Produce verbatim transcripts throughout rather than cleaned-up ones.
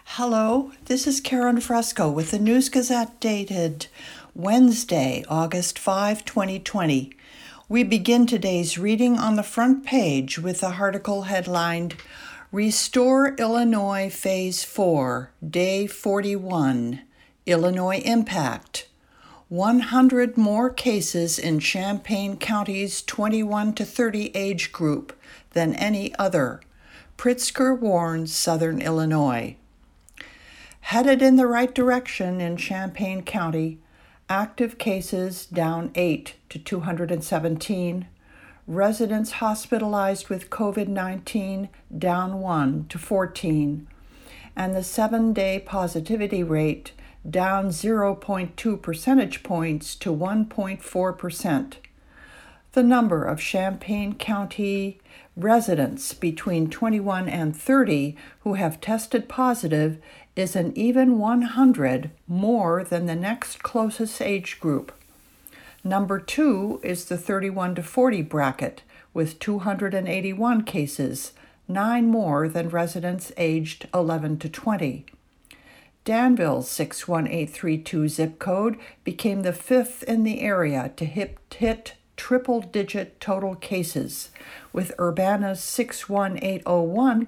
Hello, this is Karen Fresco with the News Gazette dated Wednesday, August fifth, twenty twenty. We begin today's reading on the front page with the article headlined, Restore Illinois Phase four, Day forty-one, Illinois Impact. one hundred more cases in Champaign County's twenty-one to thirty age group than any other. Pritzker warns Southern Illinois. Headed in the right direction in Champaign County, active cases down eight to two hundred seventeen, residents hospitalized with covid nineteen down one to fourteen, and the seven-day positivity rate down zero point two percentage points to one point four percent. The number of Champaign County residents between twenty-one and thirty who have tested positive is an even one hundred more than the next closest age group. Number two is the thirty-one to forty bracket with two hundred eighty-one cases, nine more than residents aged eleven to twenty. Danville's six one eight three two zip code became the fifth in the area to hit, hit triple-digit total cases, with Urbana's six one eight oh one,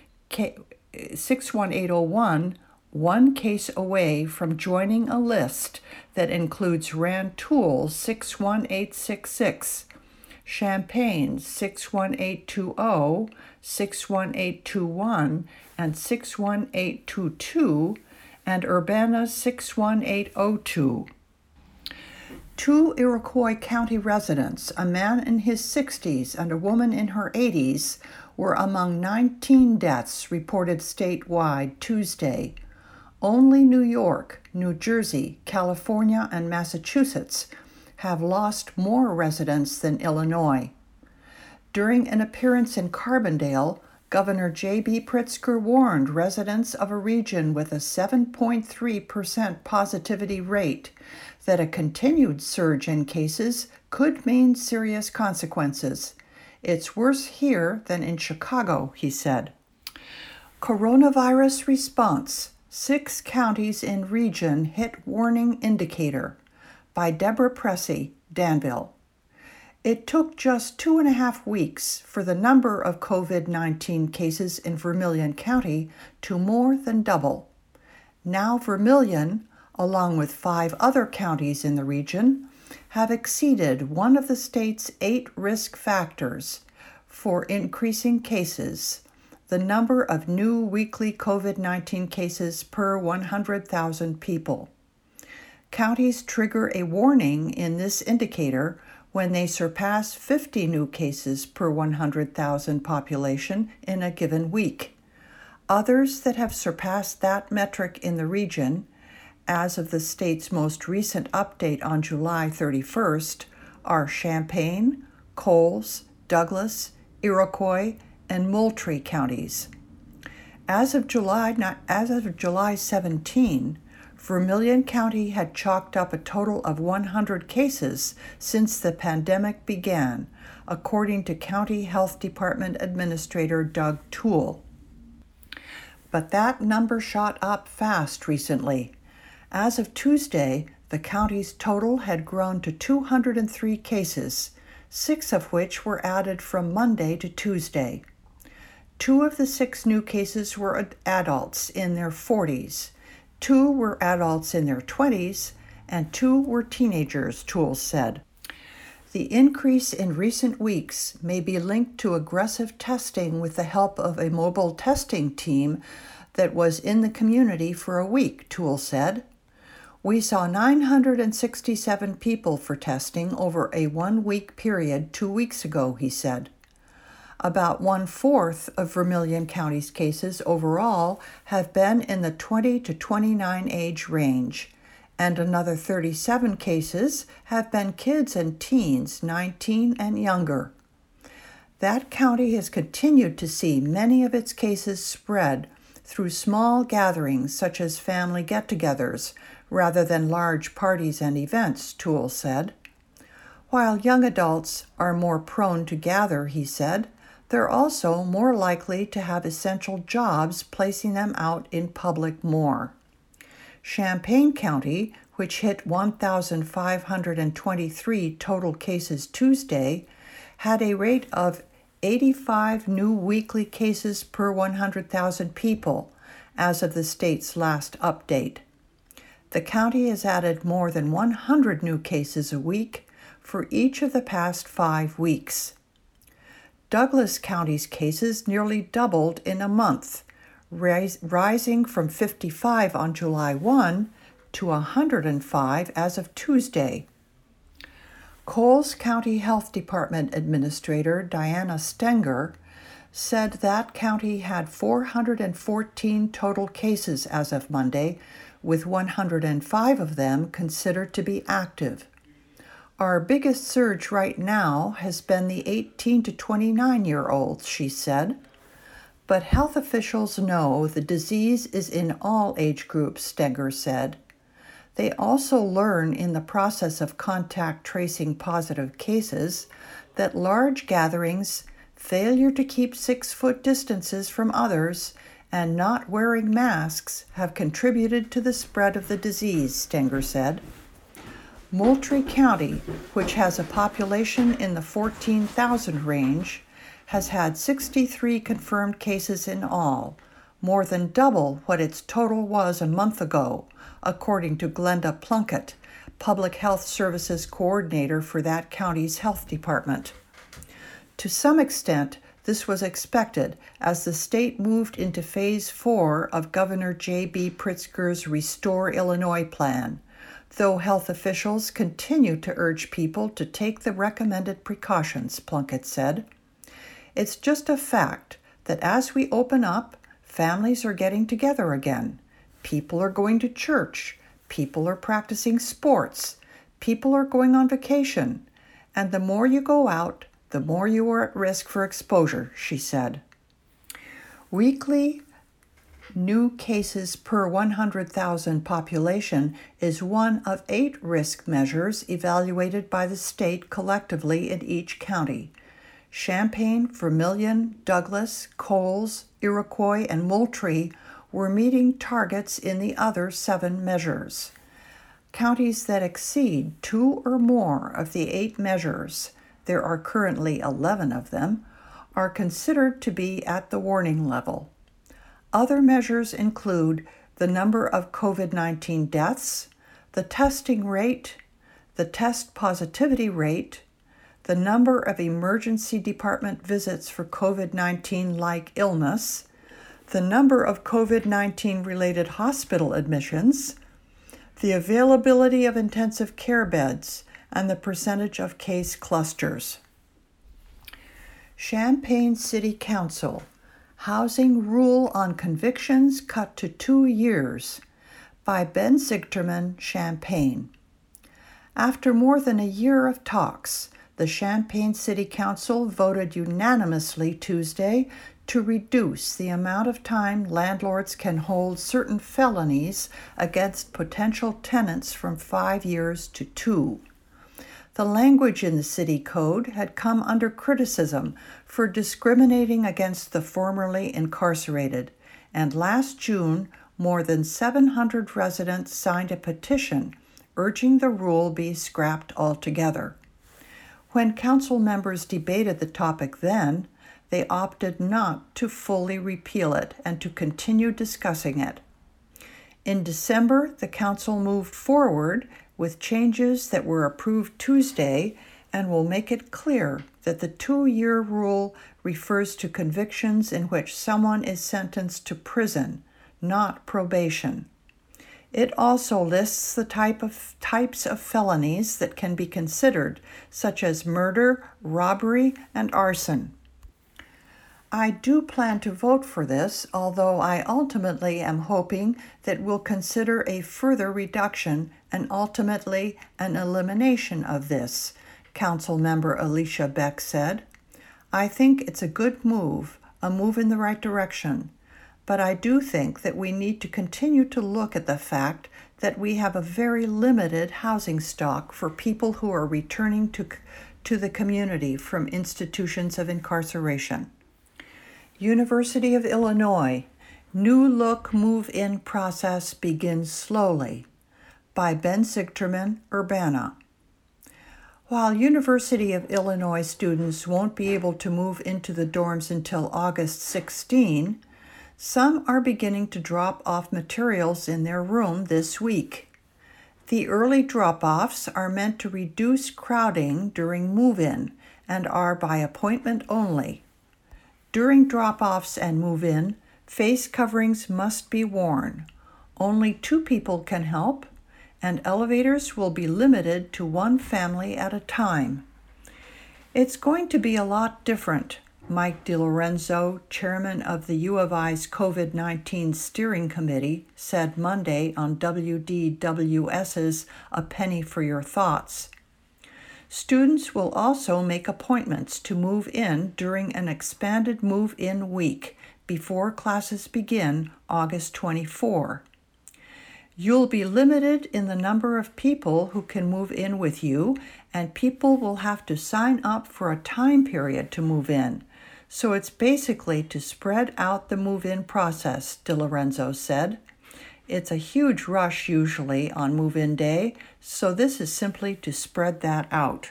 six one eight oh one one case away from joining a list that includes Rantoul's six one eight six six, Champaign's six one eight two oh, six one eight two one, and six one eight two two, and Urbana's six one eight oh two. Two Iroquois County residents, a man in his sixties and a woman in her eighties, were among nineteen deaths reported statewide Tuesday. Only New York, New Jersey, California, and Massachusetts have lost more residents than Illinois. During an appearance in Carbondale, Governor J B Pritzker warned residents of a region with a seven point three percent positivity rate that a continued surge in cases could mean serious consequences. It's worse here than in Chicago, he said. Coronavirus response. Six counties in region hit warning indicator. By Deborah Pressey, Danville. It took just two and a half weeks for the number of covid nineteen cases in Vermilion County to more than double. Now Vermilion, along with five other counties in the region, have exceeded one of the state's eight risk factors for increasing cases, the number of new weekly covid nineteen cases per one hundred thousand people. Counties trigger a warning in this indicator when they surpass fifty new cases per one hundred thousand population in a given week. Others that have surpassed that metric in the region, as of the state's most recent update on July thirty-first, are Champaign, Coles, Douglas, Iroquois, and Moultrie counties. As of July, as of July seventeenth, Vermilion County had chalked up a total of one hundred cases since the pandemic began, according to County Health Department Administrator Doug Toole. But that number shot up fast recently. As of Tuesday, the county's total had grown to two hundred three cases, six of which were added from Monday to Tuesday. Two of the six new cases were adults in their forties, two were adults in their twenties, and two were teenagers, Toole said. The increase in recent weeks may be linked to aggressive testing with the help of a mobile testing team that was in the community for a week, Toole said. We saw nine hundred sixty-seven people for testing over a one-week period two weeks ago, he said. About one-fourth of Vermilion County's cases overall have been in the twenty to twenty-nine age range, and another thirty-seven cases have been kids and teens nineteen and younger. That county has continued to see many of its cases spread through small gatherings such as family get-togethers rather than large parties and events, Toole said. While young adults are more prone to gather, he said, They're also more likely to have essential jobs, placing them out in public more. Champaign County, which hit one thousand five hundred twenty-three total cases Tuesday, had a rate of eighty-five new weekly cases per one hundred thousand people as of the state's last update. The county has added more than one hundred new cases a week for each of the past five weeks. Douglas County's cases nearly doubled in a month, ris- rising from fifty-five on July first to one hundred five as of Tuesday. Coles County Health Department Administrator Diana Stenger said that county had four hundred fourteen total cases as of Monday, with one hundred five of them considered to be active. Our biggest surge right now has been the eighteen to twenty-nine-year-olds, she said. But health officials know the disease is in all age groups, Stenger said. They also learn in the process of contact tracing positive cases that large gatherings, failure to keep six-foot distances from others, and not wearing masks have contributed to the spread of the disease, Stenger said. Moultrie County, which has a population in the fourteen thousand range, has had sixty-three confirmed cases in all, more than double what its total was a month ago, according to Glenda Plunkett, Public Health Services Coordinator for that county's health department. To some extent, this was expected as the state moved into Phase four of Governor J B Pritzker's Restore Illinois plan, though health officials continue to urge people to take the recommended precautions, Plunkett said. It's just a fact that as we open up, families are getting together again. People are going to church. People are practicing sports. People are going on vacation. And the more you go out, the more you are at risk for exposure, she said. Weekly new cases per one hundred thousand population is one of eight risk measures evaluated by the state collectively in each county. Champaign, Vermilion, Douglas, Coles, Iroquois, and Moultrie were meeting targets in the other seven measures. Counties that exceed two or more of the eight measures, there are currently eleven of them, are considered to be at the warning level. Other measures include the number of covid nineteen deaths, the testing rate, the test positivity rate, the number of emergency department visits for covid nineteen-like illness, the number of covid nineteen-related hospital admissions, the availability of intensive care beds, and the percentage of case clusters. Champaign City Council, Housing Rule on Convictions Cut to Two Years, by Ben Zichterman, Champaign. After more than a year of talks, the Champaign City Council voted unanimously Tuesday to reduce the amount of time landlords can hold certain felonies against potential tenants from five years to two. The language in the city code had come under criticism for discriminating against the formerly incarcerated, and last June, more than seven hundred residents signed a petition urging the rule be scrapped altogether. When council members debated the topic then, they opted not to fully repeal it and to continue discussing it. In December, the council moved forward with changes that were approved Tuesday and will make it clear that the two-year rule refers to convictions in which someone is sentenced to prison, not probation. It also lists the type of types of felonies that can be considered, such as murder, robbery, and arson. I do plan to vote for this, although I ultimately am hoping that we'll consider a further reduction and ultimately an elimination of this, Council Member Alicia Beck said. I think it's a good move, a move in the right direction, but I do think that we need to continue to look at the fact that we have a very limited housing stock for people who are returning to, to the community from institutions of incarceration. University of Illinois, New Look Move-In Process Begins Slowly, by Ben Zichterman, Urbana. While University of Illinois students won't be able to move into the dorms until August sixteenth, some are beginning to drop off materials in their room this week. The early drop-offs are meant to reduce crowding during move-in and are by appointment only. During drop-offs and move-in, face coverings must be worn. Only two people can help, and elevators will be limited to one family at a time. It's going to be a lot different, Mike DiLorenzo, chairman of the U of I's COVID nineteen Steering Committee, said Monday on W D W S's A Penny for Your Thoughts. Students will also make appointments to move in during an expanded move-in week before classes begin August twenty-fourth. You'll be limited in the number of people who can move in with you, and people will have to sign up for a time period to move in. So it's basically to spread out the move-in process, DiLorenzo said. It's a huge rush usually on move-in day, so this is simply to spread that out.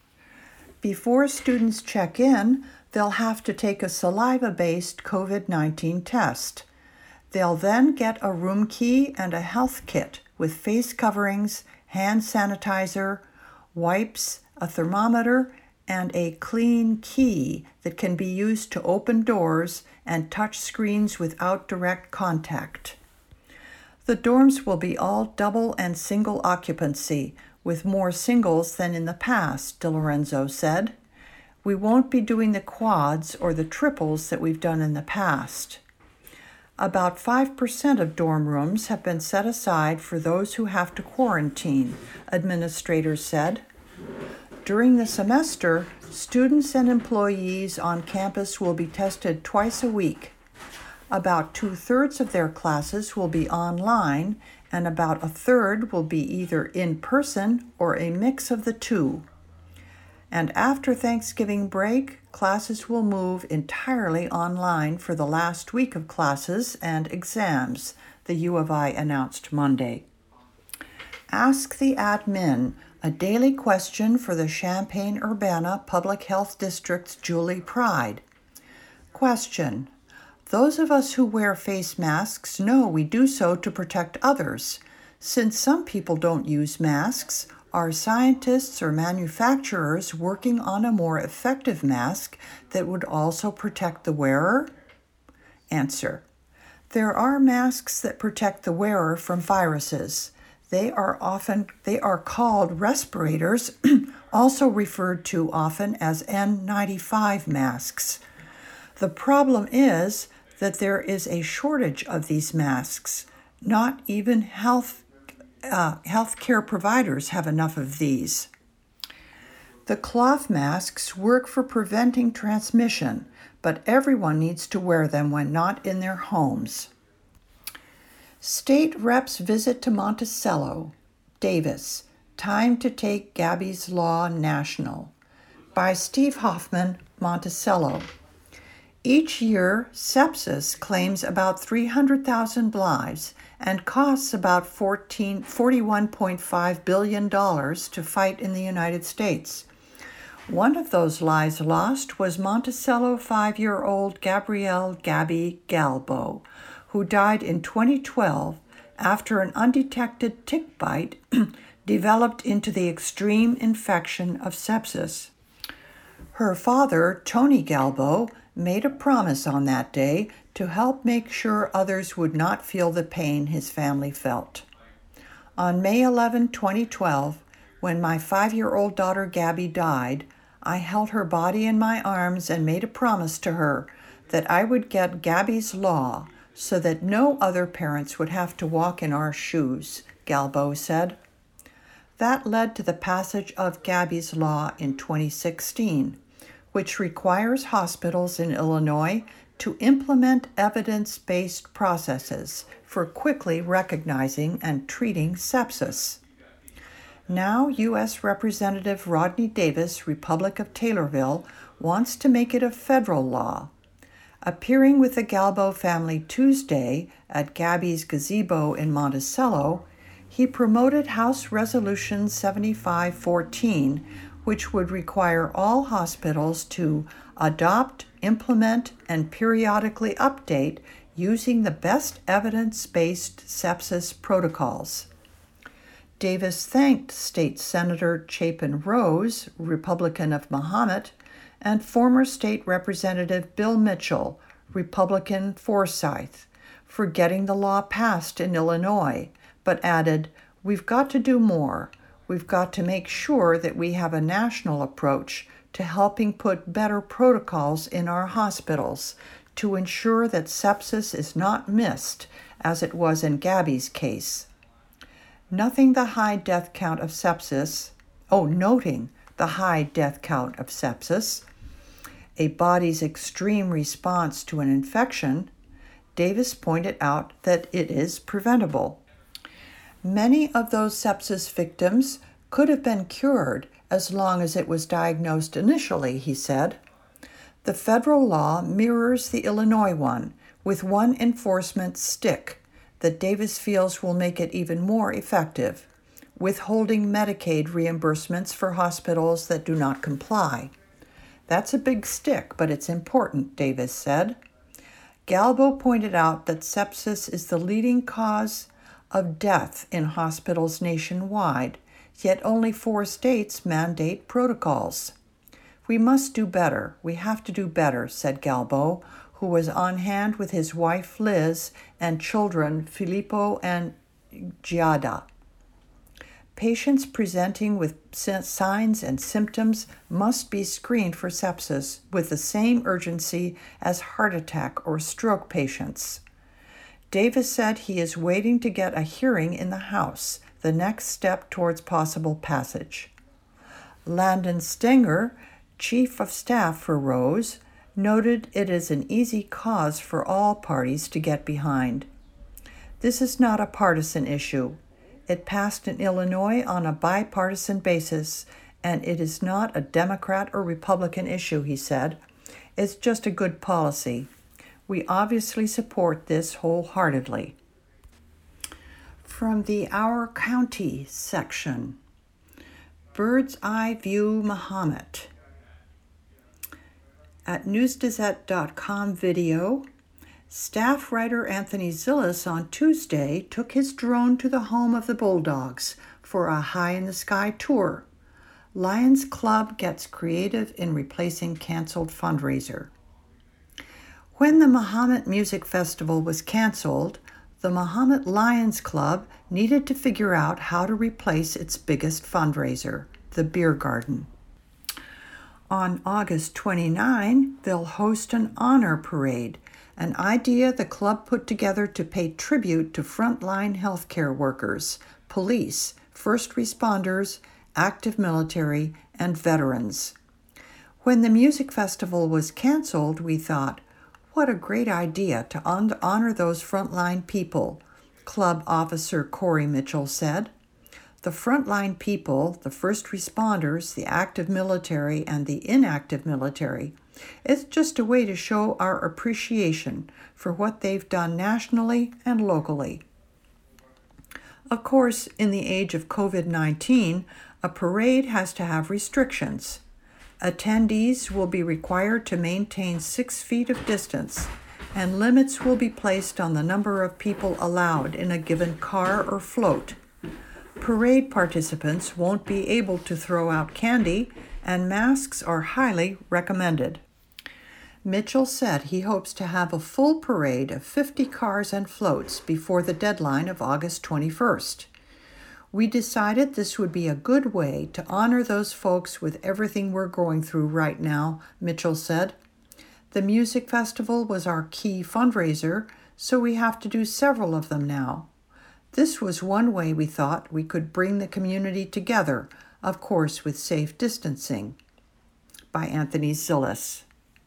Before students check in, they'll have to take a saliva-based COVID nineteen test. They'll then get a room key and a health kit with face coverings, hand sanitizer, wipes, a thermometer, and a clean key that can be used to open doors and touch screens without direct contact. The dorms will be all double and single occupancy, with more singles than in the past, DiLorenzo said. We won't be doing the quads or the triples that we've done in the past. About five percent of dorm rooms have been set aside for those who have to quarantine, administrators said. During the semester, students and employees on campus will be tested twice a week. About two-thirds of their classes will be online, and about a third will be either in person or a mix of the two. And after Thanksgiving break, classes will move entirely online for the last week of classes and exams, the U of I announced Monday. Ask the Admin, a daily question for the Champaign-Urbana Public Health District's Julie Pride. Question: Those of us who wear face masks know we do so to protect others. Since some people don't use masks, are scientists or manufacturers working on a more effective mask that would also protect the wearer? Answer: There are masks that protect the wearer from viruses. They are often they are called respirators, also referred to often as N ninety-five masks. The problem is that there is a shortage of these masks. Not even health uh, healthcare providers have enough of these. The cloth masks work for preventing transmission, but everyone needs to wear them when not in their homes. State reps visit to Monticello. Davis, time to take Gabby's Law national. By Steve Hoffman, Monticello. Each year, sepsis claims about three hundred thousand lives and costs about forty-one point five billion dollars to fight in the United States. One of those lives lost was Monticello five-year-old Gabrielle Gabby Galbo, who died in twenty twelve after an undetected tick bite developed into the extreme infection of sepsis. Her father, Tony Galbo, made a promise on that day to help make sure others would not feel the pain his family felt. On May eleventh, twenty twelve, when my five-year-old daughter Gabby died, I held her body in my arms and made a promise to her that I would get Gabby's Law so that no other parents would have to walk in our shoes, Galbo said. That led to the passage of Gabby's Law in twenty sixteen, which requires hospitals in Illinois to implement evidence-based processes for quickly recognizing and treating sepsis. Now, U S Representative Rodney Davis, Republic of Taylorville, wants to make it a federal law. Appearing with the Galbo family Tuesday at Gabby's Gazebo in Monticello, he promoted House Resolution seventy-five fourteen, which would require all hospitals to adopt, implement, and periodically update using the best evidence-based sepsis protocols. Davis thanked State Senator Chapin Rose, Republican of Mahomet, and former State Representative Bill Mitchell, Republican Forsyth, for getting the law passed in Illinois, but added, "We've got to do more. We've got to make sure that we have a national approach to helping put better protocols in our hospitals to ensure that sepsis is not missed, as it was in Gabby's case." Nothing the high death count of sepsis, oh, noting the high death count of sepsis, a body's extreme response to an infection, Davis pointed out that it is preventable. Many of those sepsis victims could have been cured as long as it was diagnosed initially, he said. The federal law mirrors the Illinois one, with one enforcement stick that Davis feels will make it even more effective, withholding Medicaid reimbursements for hospitals that do not comply. That's a big stick, but it's important, Davis said. Galbo pointed out that sepsis is the leading cause of death in hospitals nationwide, yet only four states mandate protocols. "We must do better. We have to do better," said Galbo, who was on hand with his wife Liz and children Filippo and Giada. Patients presenting with signs and symptoms must be screened for sepsis with the same urgency as heart attack or stroke patients. Davis said he is waiting to get a hearing in the House, the next step towards possible passage. Landon Stenger, Chief of Staff for Rose, noted it is an easy cause for all parties to get behind. "This is not a partisan issue. It passed in Illinois on a bipartisan basis, and it is not a Democrat or Republican issue," he said. "It's just a good policy. We obviously support this wholeheartedly." From the Our County section, Bird's Eye View Mahomet. At news gazette dot com video, staff writer Anthony Zillis on Tuesday took his drone to the home of the Bulldogs for a high-in-the-sky tour. Lions Club gets creative in replacing canceled fundraiser. When the Mahomet Music Festival was canceled, the Mahomet Lions Club needed to figure out how to replace its biggest fundraiser, the beer garden. On August twenty-ninth, they'll host an honor parade, an idea the club put together to pay tribute to frontline healthcare workers, police, first responders, active military, and veterans. When the music festival was canceled, we thought, what a great idea to honor those frontline people, club officer Corey Mitchell said. The frontline people, the first responders, the active military, and the inactive military, it's just a way to show our appreciation for what they've done nationally and locally. Of course, in the age of covid nineteen, a parade has to have restrictions. Attendees will be required to maintain six feet of distance, and limits will be placed on the number of people allowed in a given car or float. Parade participants won't be able to throw out candy, and masks are highly recommended. Mitchell said he hopes to have a full parade of fifty cars and floats before the deadline of August twenty-first. We decided this would be a good way to honor those folks with everything we're going through right now, Mitchell said. The music festival was our key fundraiser, so we have to do several of them now. This was one way we thought we could bring the community together, of course with safe distancing. By Anthony Zillis.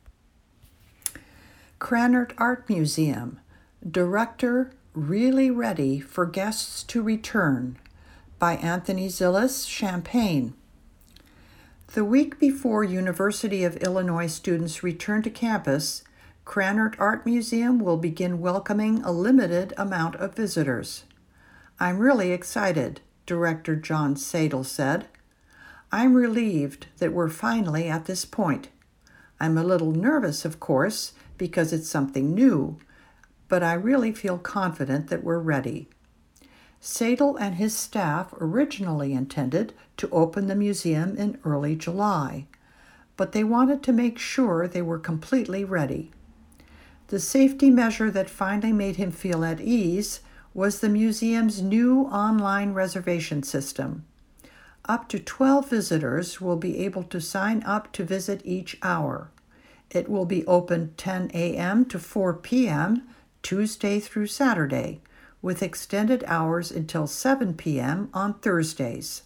Krannert Art Museum. Director really ready for guests to return. By Anthony Zillis, Champaign. The week before University of Illinois students returned to campus, Krannert Art Museum will begin welcoming a limited amount of visitors. I'm really excited, Director John Sadel said. I'm relieved that we're finally at this point. I'm a little nervous, of course, because it's something new, but I really feel confident that we're ready. Sadel and his staff originally intended to open the museum in early July, but they wanted to make sure they were completely ready. The safety measure that finally made him feel at ease was the museum's new online reservation system. Up to twelve visitors will be able to sign up to visit each hour. It will be open ten a.m. to four p.m. Tuesday through Saturday, with extended hours until seven p.m. on Thursdays.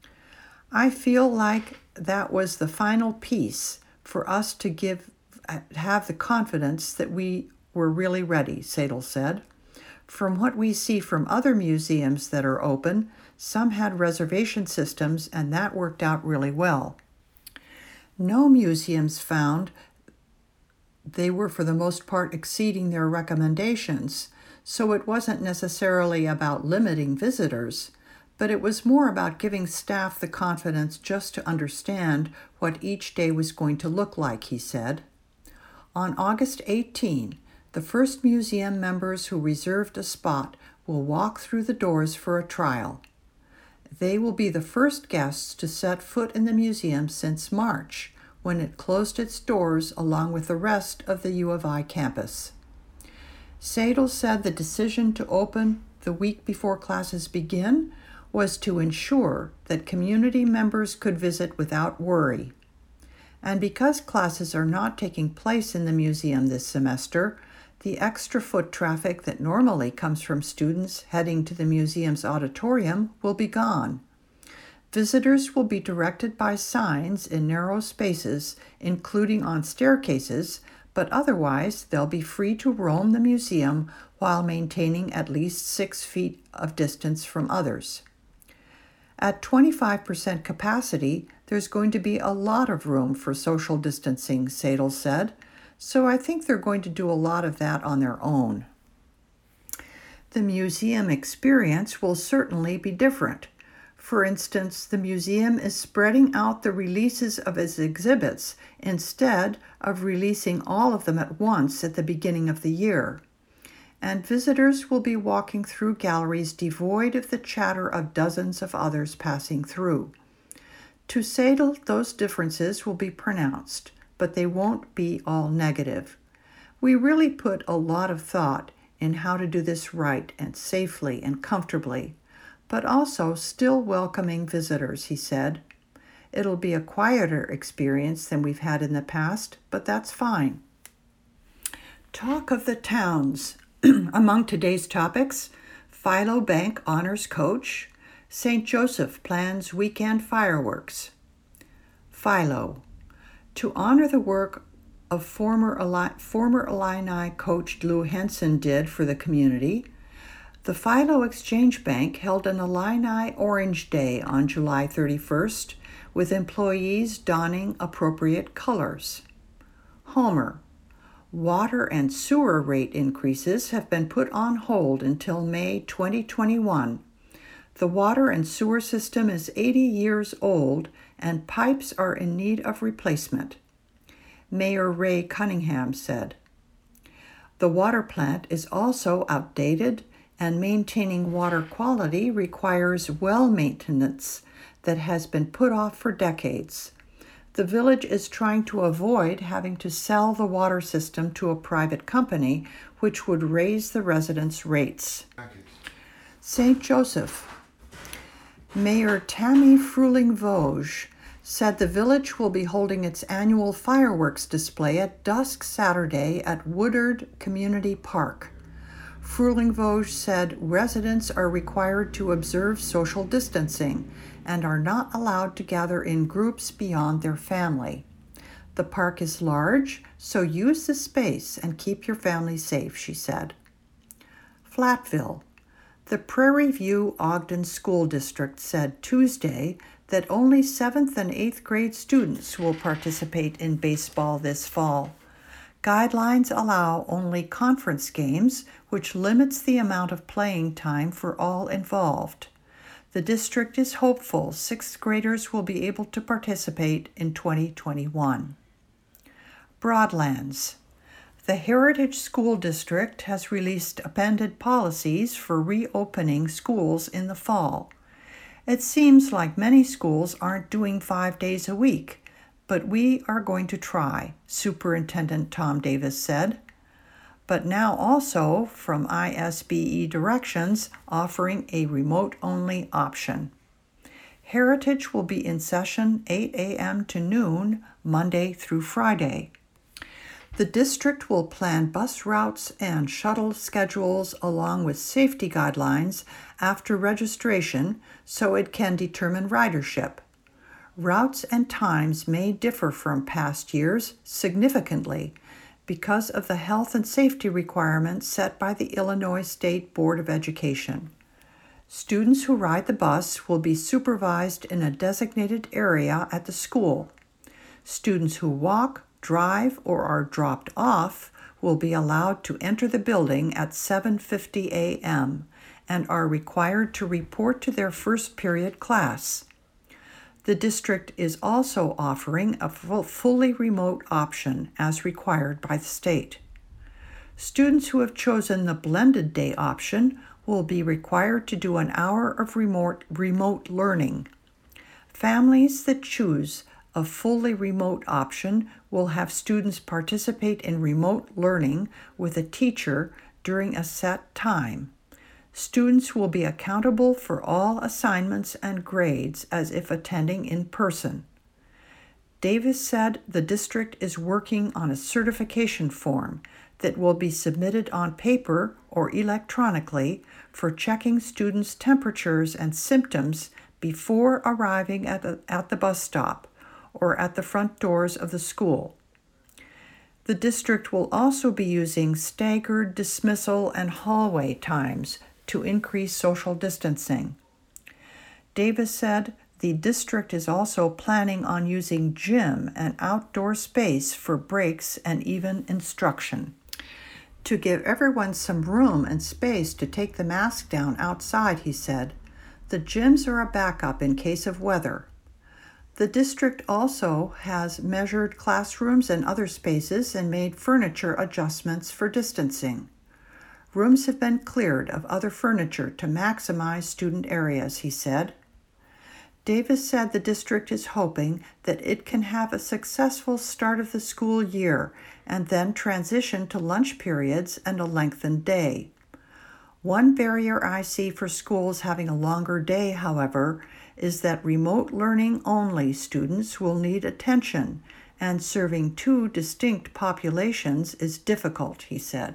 I feel like that was the final piece for us to give have the confidence that we were really ready, Sadel said. From what we see from other museums that are open, some had reservation systems and that worked out really well. No museums found they were for the most part exceeding their recommendations, so it wasn't necessarily about limiting visitors, but it was more about giving staff the confidence just to understand what each day was going to look like, he said. On August eighteenth, the first museum members who reserved a spot will walk through the doors for a trial. They will be the first guests to set foot in the museum since March, when it closed its doors along with the rest of the U of I campus. Sadel said the decision to open the week before classes begin was to ensure that community members could visit without worry. And because classes are not taking place in the museum this semester, the extra foot traffic that normally comes from students heading to the museum's auditorium will be gone. Visitors will be directed by signs in narrow spaces, including on staircases, but otherwise they'll be free to roam the museum while maintaining at least six feet of distance from others. At twenty-five percent capacity, there's going to be a lot of room for social distancing, Sadel said, so I think they're going to do a lot of that on their own. The museum experience will certainly be different. For instance, the museum is spreading out the releases of its exhibits instead of releasing all of them at once at the beginning of the year. And visitors will be walking through galleries devoid of the chatter of dozens of others passing through. To Sadel, those differences will be pronounced, but they won't be all negative. We really put a lot of thought in how to do this right and safely and comfortably, but also still welcoming visitors, he said. It'll be a quieter experience than we've had in the past, but that's fine. Talk of the towns. Among today's topics, Philo Bank honors coach, Saint Joseph plans weekend fireworks. Philo. To honor the work of former, former Illini coach Lou Henson did for the community, the Philo Exchange Bank held an Illini Orange Day on July thirty-first with employees donning appropriate colors. Homer. Water and sewer rate increases have been put on hold until May twenty twenty-one. The water and sewer system is eighty years old and pipes are in need of replacement. Mayor Ray Cunningham said. The water plant is also outdated, and maintaining water quality requires well maintenance that has been put off for decades. The village is trying to avoid having to sell the water system to a private company, which would raise the residents' rates. Saint Joseph. Mayor Tammy Fruling-Vosges said the village will be holding its annual fireworks display at dusk Saturday at Woodard Community Park. Fruling-Vosges said residents are required to observe social distancing and are not allowed to gather in groups beyond their family. The park is large, so use the space and keep your family safe, she said. Flatville. The Prairie View Ogden School District said Tuesday that only seventh and eighth grade students will participate in baseball this fall. Guidelines allow only conference games, which limits the amount of playing time for all involved. The district is hopeful sixth graders will be able to participate in twenty twenty-one. Broadlands. The Heritage School District has released amended policies for reopening schools in the fall. It seems like many schools aren't doing five days a week, but we are going to try, Superintendent Tom Davis said. But now also from I S B E directions offering a remote-only option. Heritage will be in session eight a.m. to noon, Monday through Friday. The district will plan bus routes and shuttle schedules along with safety guidelines after registration so it can determine ridership. Routes and times may differ from past years significantly because of the health and safety requirements set by the Illinois State Board of Education. Students who ride the bus will be supervised in a designated area at the school. Students who walk, drive, or are dropped off will be allowed to enter the building at seven fifty a.m. and are required to report to their first period class. The district is also offering a fully remote option as required by the state. Students who have chosen the blended day option will be required to do an hour of remote, remote learning. Families that choose a fully remote option will have students participate in remote learning with a teacher during a set time. Students will be accountable for all assignments and grades as if attending in person. Davis said the district is working on a certification form that will be submitted on paper or electronically for checking students' temperatures and symptoms before arriving at the, at the bus stop or at the front doors of the school. The district will also be using staggered dismissal and hallway times to increase social distancing. Davis said the district is also planning on using gym and outdoor space for breaks and even instruction. To give everyone some room and space to take the mask down outside, he said, the gyms are a backup in case of weather. The district also has measured classrooms and other spaces and made furniture adjustments for distancing. Rooms have been cleared of other furniture to maximize student areas, he said. Davis said the district is hoping that it can have a successful start of the school year and then transition to lunch periods and a lengthened day. One barrier I see for schools having a longer day, however, is that remote learning only students will need attention, and serving two distinct populations is difficult, he said.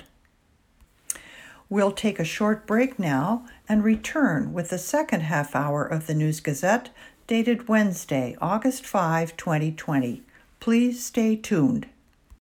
We'll take a short break now and return with the second half hour of the News Gazette, dated Wednesday, August fifth, twenty twenty. Please stay tuned.